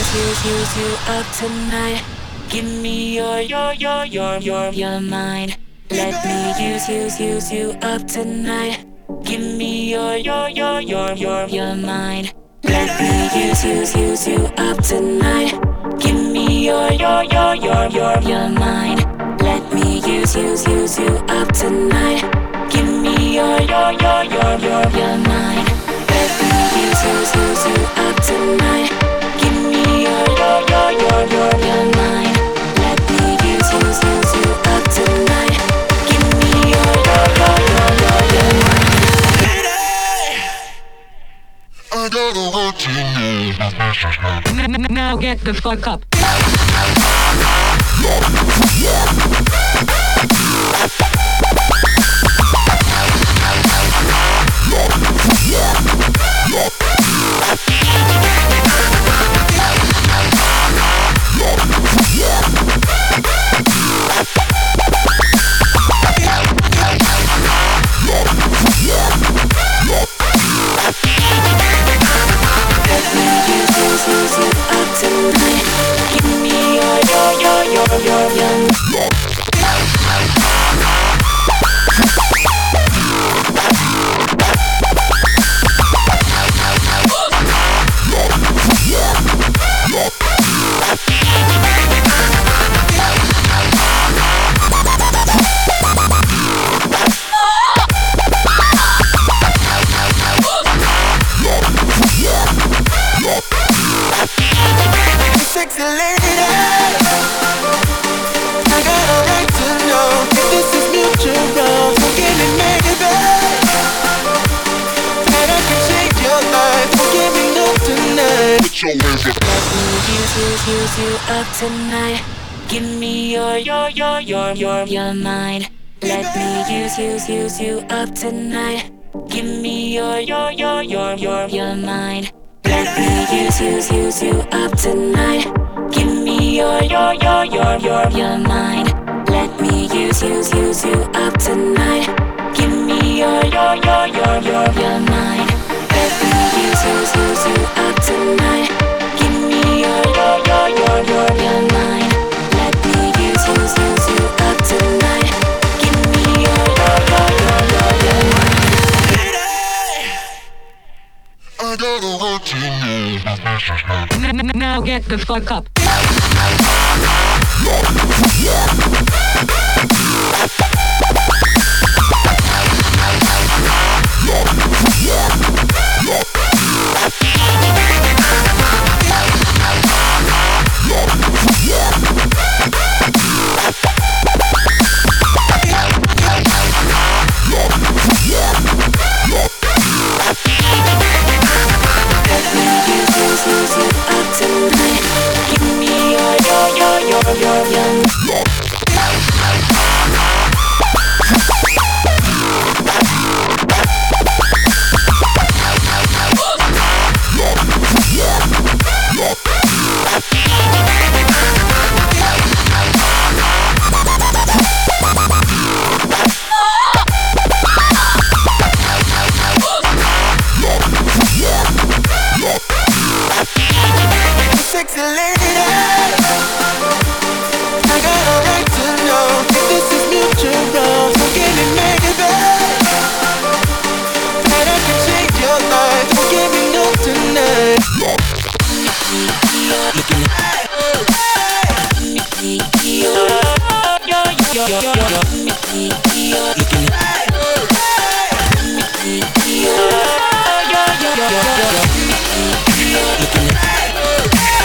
use you up tonight. Give me your mind. Let me use you up tonight. Give me your mind. Let me use you up tonight. Give me your mind. Let me use you up tonight. Give me your mind. Let me use you up tonight. Give me your mind. Let me use you up tonight. Give me your mind. I gotta let you know. Now get the fuck up. Sexy lady, I got a right to know if this is mutual. So give me maybe, that I can change your life. So give me no tonight. Put your hands up. Let me use you up tonight. Give me your mind. Let me use you up tonight. Give me your mind. Let me use you up tonight. Give me your mind. Let me use you up tonight. Give me your mind. Let me use you up tonight. Give me your mind. Let me use you up tonight. Give me your mind. I gotta let you know. Now get the fuck up. Sexy lady, I got a right to know if this is mutual. So give me maybe, that I can change your life. So give me no tonight. Your